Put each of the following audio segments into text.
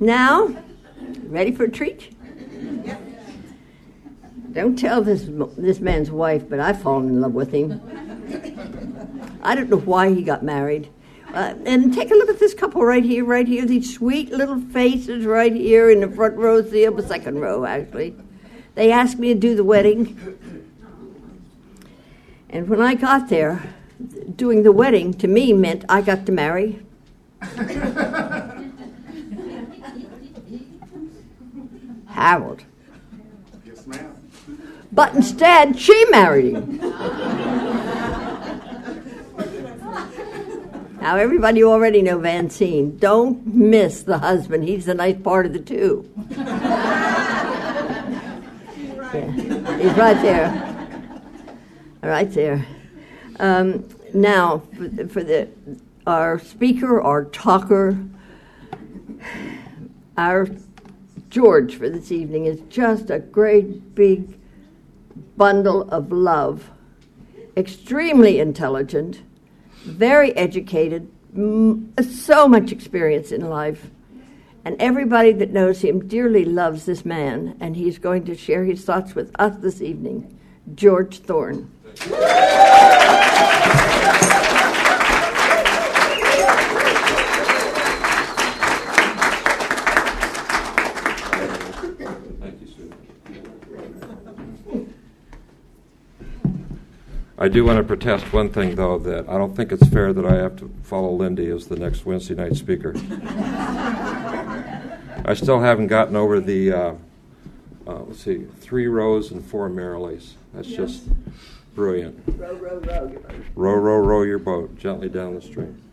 Now, ready for a treat? Don't tell this man's wife, but I've fallen in love with him. I don't know why he got married. And take a look at this couple right here, these sweet little faces right here in the front row, the second row, actually. They asked me to do the wedding. And when I got there, doing the wedding, to me, meant I got to marry. Harold. Yes, ma'am. But instead, she married him. Now, everybody already know Van Seen. Don't miss the husband. He's the nice part of the two. Yeah, he's right there. Right there. Now, for our speaker, our talker, our George for this evening is just a great big bundle of love. Extremely intelligent, very educated, so much experience in life. And everybody that knows him dearly loves this man, and he's going to share his thoughts with us this evening. George Thorne. I do want to protest one thing, though, that I don't think it's fair that I have to follow Lindy as the next Wednesday night speaker. I still haven't gotten over the, 3 rows and 4 Merrileys. That's just brilliant. Row, row, row your boat. Row, row, row your boat gently down the stream.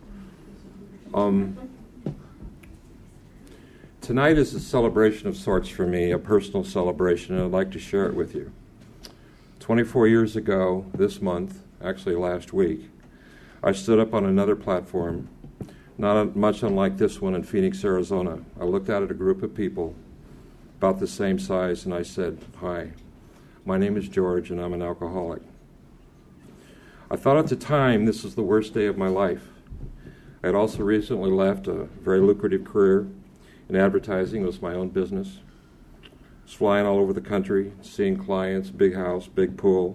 Tonight is a celebration of sorts for me, a personal celebration, and I'd like to share it with you. 24 years ago, this month, actually last week, I stood up on another platform, not much unlike this one in Phoenix, Arizona. I looked out at a group of people about the same size, and I said, "Hi, my name is George, and I'm an alcoholic." I thought at the time this was the worst day of my life. I had also recently left a very lucrative career in advertising. It was my own business. I was flying all over the country, seeing clients, big house, big pool,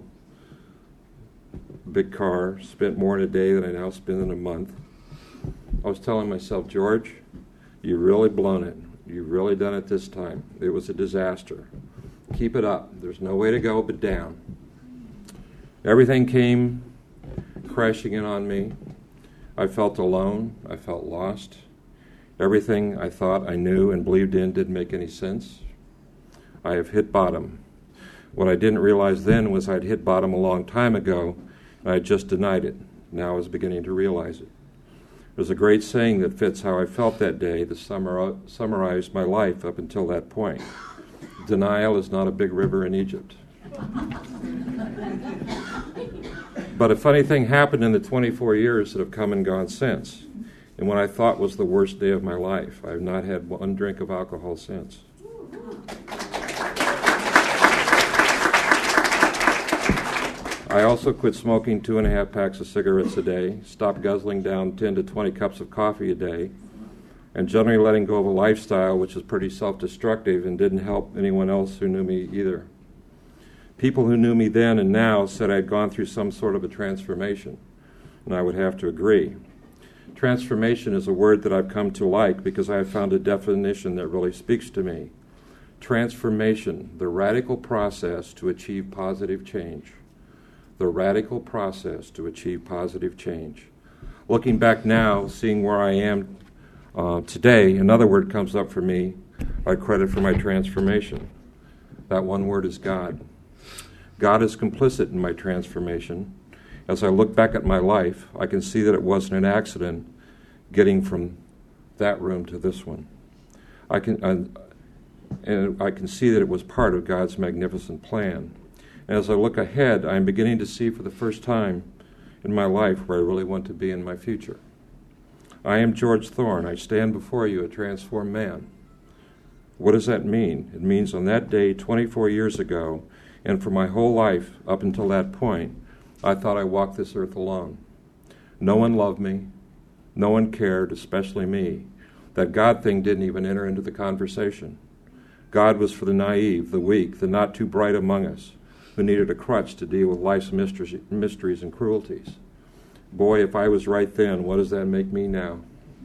big car, spent more in a day than I now spend in a month. I was telling myself, "George, you've really blown it. You've really done it this time. It was a disaster. Keep it up. There's no way to go but down." Everything came crashing in on me. I felt alone. I felt lost. Everything I thought I knew and believed in didn't make any sense. I have hit bottom. What I didn't realize then was I'd hit bottom a long time ago, and I just denied it. Now I was beginning to realize it. There's a great saying that fits how I felt that day that summarized my life up until that point. Denial is not a big river in Egypt. But a funny thing happened in the 24 years that have come and gone since. And what I thought was the worst day of my life, I have not had one drink of alcohol since. I also quit smoking 2.5 packs of cigarettes a day, stopped guzzling down 10 to 20 cups of coffee a day, and generally letting go of a lifestyle which was pretty self-destructive and didn't help anyone else who knew me either. People who knew me then and now said I'd gone through some sort of a transformation, and I would have to agree. Transformation is a word that I've come to like because I have found a definition that really speaks to me. Transformation, the radical process to achieve positive change. The radical process to achieve positive change. Looking back now, seeing where I am today, another word comes up for me, I credit for my transformation. That one word is God. God is complicit in my transformation. As I look back at my life, I can see that it wasn't an accident getting from that room to this one. I can see that it was part of God's magnificent plan. And as I look ahead, I'm beginning to see for the first time in my life where I really want to be in my future. I am George Thorne. I stand before you a transformed man. What does that mean? It means on that day 24 years ago, and for my whole life up until that point, I thought I walked this earth alone. No one loved me. No one cared, especially me. That God thing didn't even enter into the conversation. God was for the naive, the weak, the not too bright among us, who needed a crutch to deal with life's mysteries and cruelties. Boy, if I was right then, what does that make me now?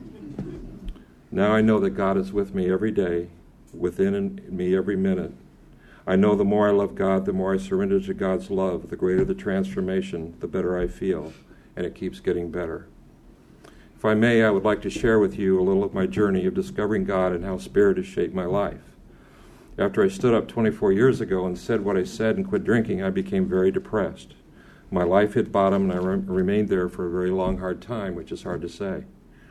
Now I know that God is with me every day, within me every minute. I know the more I love God, the more I surrender to God's love, the greater the transformation, the better I feel, and it keeps getting better. If I may, I would like to share with you a little of my journey of discovering God and how Spirit has shaped my life. After I stood up 24 years ago and said what I said and quit drinking, I became very depressed. My life hit bottom, and I remained there for a very long, hard time, which is hard to say.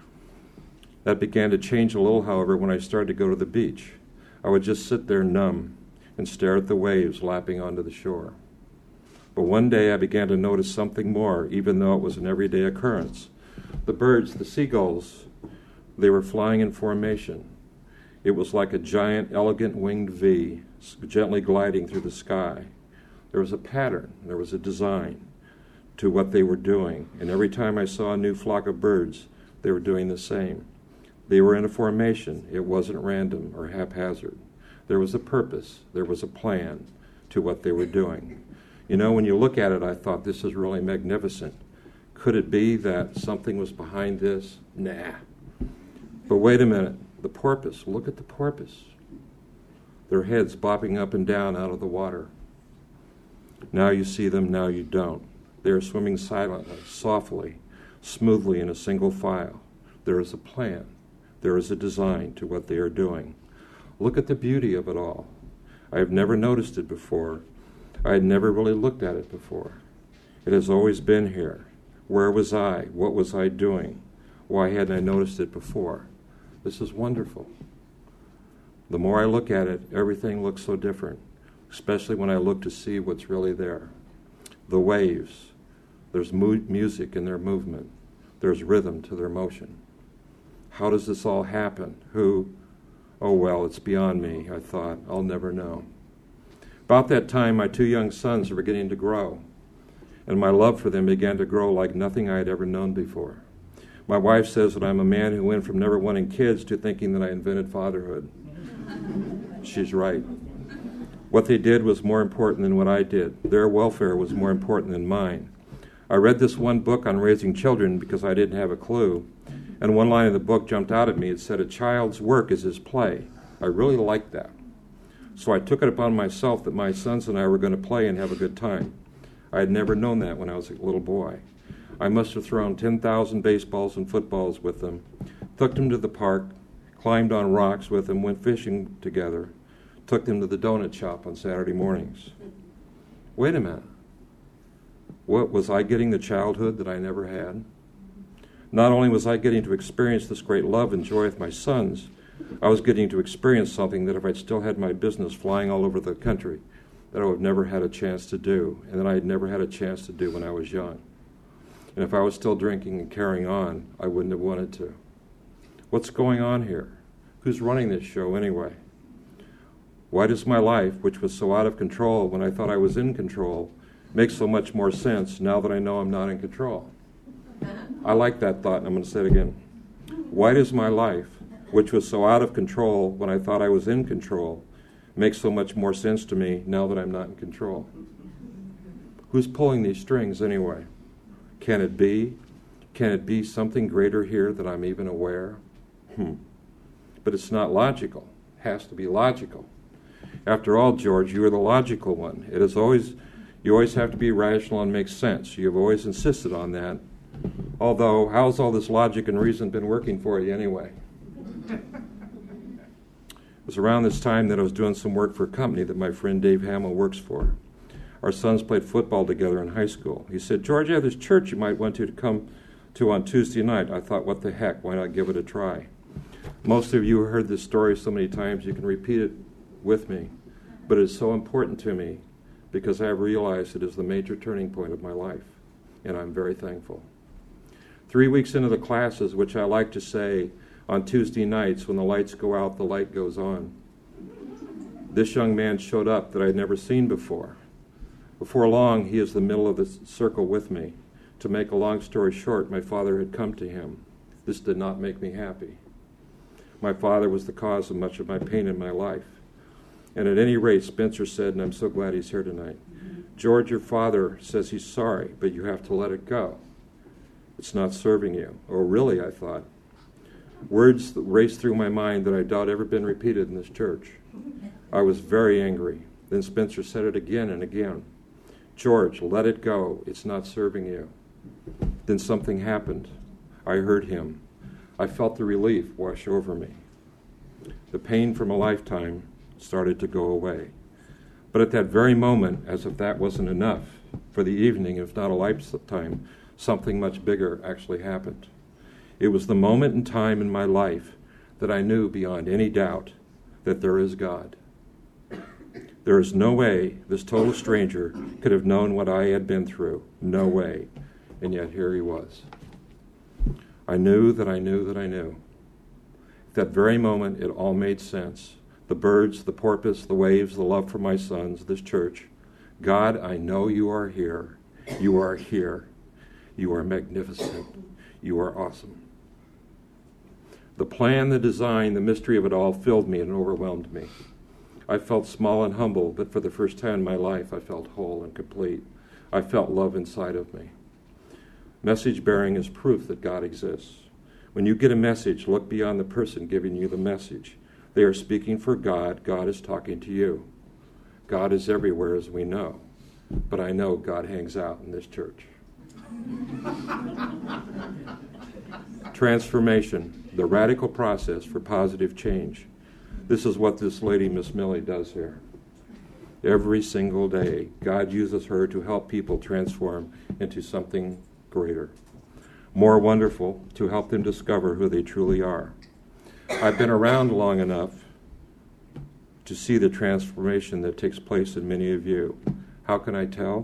That began to change a little, however, when I started to go to the beach. I would just sit there numb and stare at the waves lapping onto the shore. But one day I began to notice something more, even though it was an everyday occurrence. The birds, the seagulls, they were flying in formation. It was like a giant, elegant winged V, gently gliding through the sky. There was a pattern, there was a design to what they were doing, and every time I saw a new flock of birds, they were doing the same. They were in a formation. It wasn't random or haphazard. There was a purpose, there was a plan to what they were doing. You know, when you look at it, I thought, this is really magnificent. Could it be that something was behind this? Nah. But wait a minute. The porpoise. Look at the porpoise. Their heads bobbing up and down out of the water. Now you see them, now you don't. They are swimming silently, softly, smoothly in a single file. There is a plan. There is a design to what they are doing. Look at the beauty of it all. I have never noticed it before. I had never really looked at it before. It has always been here. Where was I? What was I doing? Why hadn't I noticed it before? This is wonderful. The more I look at it, everything looks so different, especially when I look to see what's really there. The waves, there's music in their movement. There's rhythm to their motion. How does this all happen? Who? Oh, well, it's beyond me, I thought. I'll never know. About that time, my two young sons were beginning to grow, and my love for them began to grow like nothing I had ever known before. My wife says that I'm a man who went from never wanting kids to thinking that I invented fatherhood. She's right. What they did was more important than what I did. Their welfare was more important than mine. I read this one book on raising children because I didn't have a clue, and one line of the book jumped out at me. It said, "A child's work is his play." I really liked that. So I took it upon myself that my sons and I were going to play and have a good time. I had never known that when I was a little boy. I must have thrown 10,000 baseballs and footballs with them, took them to the park, climbed on rocks with them, went fishing together, took them to the donut shop on Saturday mornings. Wait a minute. What, was I getting the childhood that I never had? Not only was I getting to experience this great love and joy with my sons, I was getting to experience something that if I'd still had my business flying all over the country, that I would have never had a chance to do, and that I had never had a chance to do when I was young. And if I was still drinking and carrying on, I wouldn't have wanted to. What's going on here? Who's running this show anyway? Why does my life, which was so out of control when I thought I was in control, make so much more sense now that I know I'm not in control? I like that thought, and I'm going to say it again. Why does my life, which was so out of control when I thought I was in control, make so much more sense to me now that I'm not in control? Who's pulling these strings anyway? Can it be? Can it be something greater here that I'm even aware? But it's not logical. It has to be logical. After all, George, you are the logical one. You always have to be rational and make sense. You've always insisted on that. Although, how's all this logic and reason been working for you anyway? It was around this time that I was doing some work for a company that my friend Dave Hamill works for. Our sons played football together in high school. He said, "George, I have this church you might want to come to on Tuesday night." I thought, what the heck, why not give it a try? Most of you have heard this story so many times you can repeat it with me, but it's so important to me because I have realized it is the major turning point of my life, and I'm very thankful. 3 weeks into the classes, which I like to say, on Tuesday nights when the lights go out, the light goes on, this young man showed up that I'd never seen before. Before long, he is the middle of the circle with me. To make a long story short, my father had come to him. This did not make me happy. My father was the cause of much of my pain in my life. And at any rate, Spencer said, and I'm so glad he's here tonight, George, your father says he's sorry, but you have to let it go. It's not serving you. Oh, really, I thought. Words that raced through my mind that I doubt ever been repeated in this church. I was very angry. Then Spencer said it again and again. George, let it go. It's not serving you. Then something happened. I heard him. I felt the relief wash over me. The pain from a lifetime started to go away. But at that very moment, as if that wasn't enough, for the evening, if not a lifetime, something much bigger actually happened. It was the moment in time in my life that I knew beyond any doubt that there is God. There is no way this total stranger could have known what I had been through. No way. And yet here he was. I knew that I knew that I knew. At that very moment, it all made sense. The birds, the porpoise, the waves, the love for my sons, this church. God, I know you are here. You are here. You are magnificent. You are awesome. The plan, the design, the mystery of it all filled me and overwhelmed me. I felt small and humble, but for the first time in my life, I felt whole and complete. I felt love inside of me. Message bearing is proof that God exists. When you get a message, look beyond the person giving you the message. They are speaking for God. God is talking to you. God is everywhere, as we know. But I know God hangs out in this church. Transformation, the radical process for positive change. This is what this lady, Miss Millie, does here. Every single day, God uses her to help people transform into something greater, more wonderful, to help them discover who they truly are. I've been around long enough to see the transformation that takes place in many of you. How can I tell?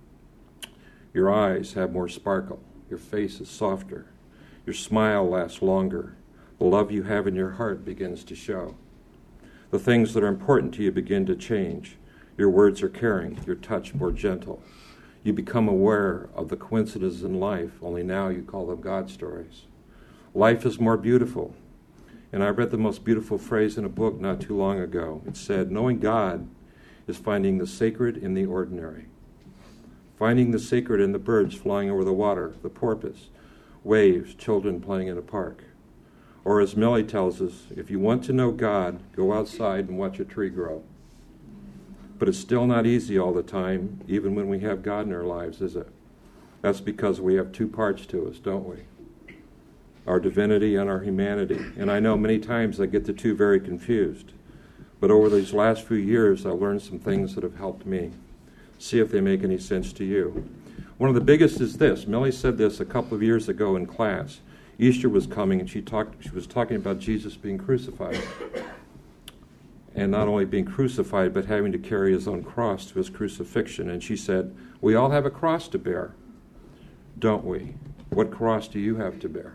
Your eyes have more sparkle. Your face is softer. Your smile lasts longer. The love you have in your heart begins to show. The things that are important to you begin to change. Your words are caring, your touch more gentle. You become aware of the coincidences in life, only now you call them God stories. Life is more beautiful. And I read the most beautiful phrase in a book not too long ago. It said, knowing God is finding the sacred in the ordinary. Finding the sacred in the birds flying over the water, the porpoise, waves, children playing in a park. Or as Millie tells us, if you want to know God, go outside and watch a tree grow. But it's still not easy all the time, even when we have God in our lives, is it? That's because we have two parts to us, don't we? Our divinity and our humanity. And I know many times I get the two very confused. But over these last few years, I've learned some things that have helped me. See if they make any sense to you. One of the biggest is this. Millie said this a couple of years ago in class. Easter was coming, and she was talking about Jesus being crucified. And not only being crucified, but having to carry his own cross to his crucifixion. And she said, we all have a cross to bear, don't we? What cross do you have to bear?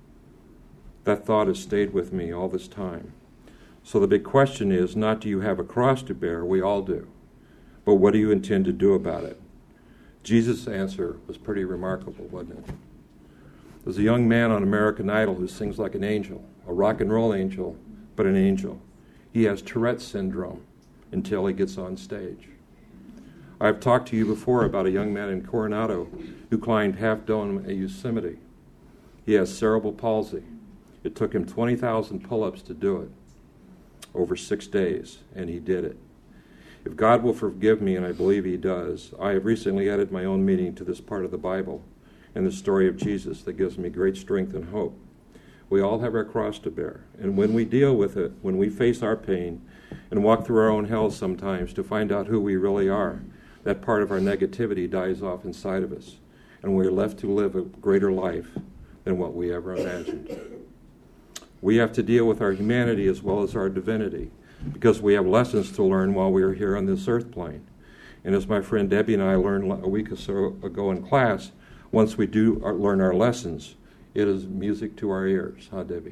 That thought has stayed with me all this time. So the big question is, not do you have a cross to bear, we all do, but what do you intend to do about it? Jesus' answer was pretty remarkable, wasn't it? There's a young man on American Idol who sings like an angel, a rock and roll angel, but an angel. He has Tourette's syndrome until he gets on stage. I've talked to you before about a young man in Coronado who climbed Half Dome at Yosemite. He has cerebral palsy. It took him 20,000 pull-ups to do it over 6 days, and he did it. If God will forgive me, and I believe he does, I have recently added my own meaning to this part of the Bible and the story of Jesus that gives me great strength and hope. We all have our cross to bear, and when we deal with it, when we face our pain and walk through our own hell sometimes to find out who we really are, that part of our negativity dies off inside of us, and we're left to live a greater life than what we ever imagined. We have to deal with our humanity as well as our divinity, because we have lessons to learn while we are here on this earth plane. And as my friend Debbie and I learned a week or so ago in class, once we do learn our lessons, it is music to our ears, huh, Debbie?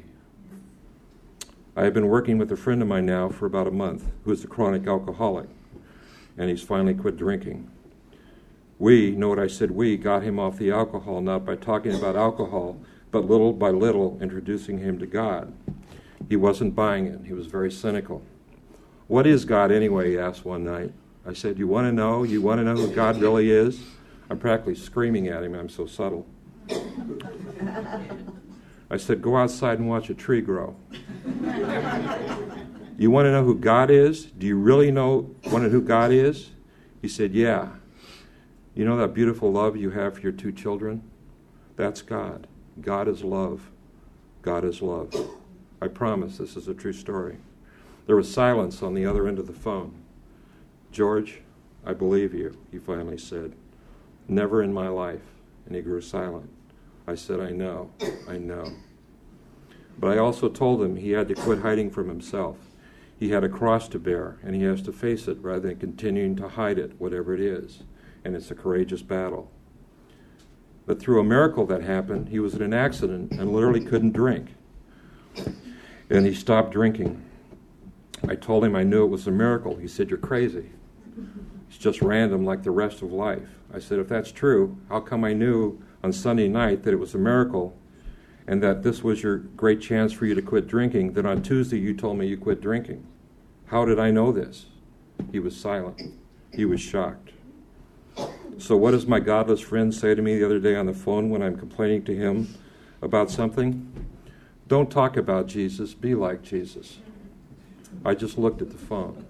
I have been working with a friend of mine now for about a month who is a chronic alcoholic, and he's finally quit drinking. We, note I said we, got him off the alcohol, not by talking about alcohol, but little by little introducing him to God. He wasn't buying it. He was very cynical. What is God anyway, he asked one night. I said, you want to know? You want to know who God really is? I'm practically screaming at him. I'm so subtle. I said, go outside and watch a tree grow. You want to know who God is? Do you really want to know who God is? He said, yeah. You know that beautiful love you have for your 2 children? That's God. God is love. God is love. I promise this is a true story. There was silence on the other end of the phone. George, I believe you, he finally said. Never in my life. And he grew silent. I said, I know. But I also told him he had to quit hiding from himself. He had a cross to bear, and he has to face it rather than continuing to hide it, whatever it is. And it's a courageous battle. But through a miracle that happened, he was in an accident and literally couldn't drink. And he stopped drinking. I told him I knew it was a miracle. He said, you're crazy. It's just random like the rest of life. I said, if that's true, how come I knew on Sunday night that it was a miracle and that this was your great chance for you to quit drinking, then on Tuesday you told me you quit drinking? How did I know this? He was silent. He was shocked. So what does my godless friend say to me the other day on the phone when I'm complaining to him about something? Don't talk about Jesus, be like Jesus. I just looked at the phone.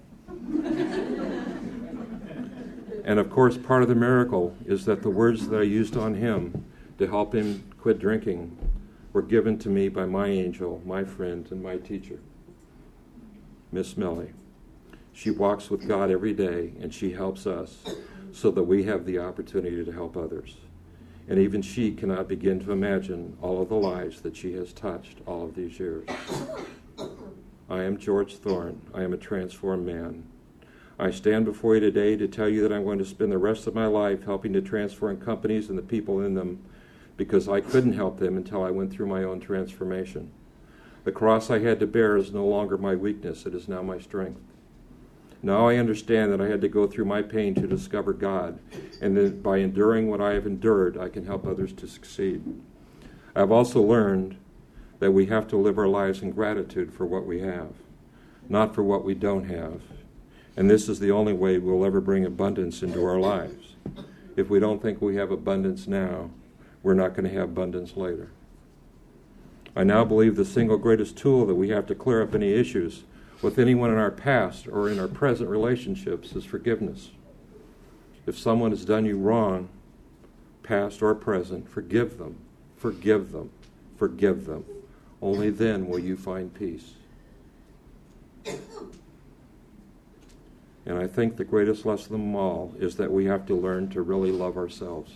And of course, part of the miracle is that the words that I used on him to help him quit drinking were given to me by my angel, my friend, and my teacher, Miss Millie. She walks with God every day, and she helps us so that we have the opportunity to help others. And even she cannot begin to imagine all of the lives that she has touched all of these years. I am George Thorne. I am a transformed man. I stand before you today to tell you that I'm going to spend the rest of my life helping to transform companies and the people in them, because I couldn't help them until I went through my own transformation. The cross I had to bear is no longer my weakness. It is now my strength. Now I understand that I had to go through my pain to discover God, and that by enduring what I have endured, I can help others to succeed. I've also learned that we have to live our lives in gratitude for what we have, not for what we don't have. And this is the only way we'll ever bring abundance into our lives. If we don't think we have abundance now, we're not going to have abundance later. I now believe the single greatest tool that we have to clear up any issues with anyone in our past or in our present relationships is forgiveness. If someone has done you wrong, past or present, forgive them, forgive them, forgive them. Only then will you find peace. And I think the greatest lesson of them all is that we have to learn to really love ourselves.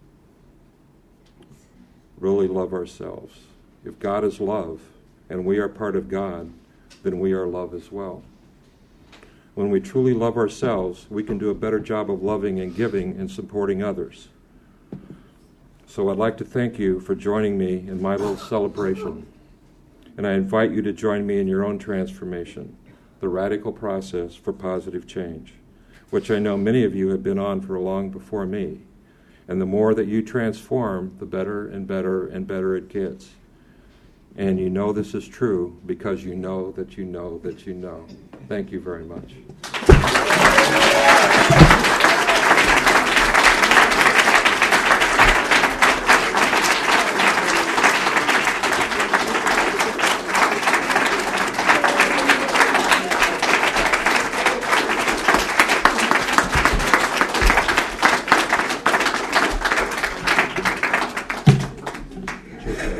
Really love ourselves. If God is love and we are part of God, then we are love as well. When we truly love ourselves, we can do a better job of loving and giving and supporting others. So I'd like to thank you for joining me in my little celebration. And I invite you to join me in your own transformation, the radical process for positive change, which I know many of you have been on for long before me. And the more that you transform, the better and better and better it gets. And you know this is true because you know that you know that you know. Thank you very much.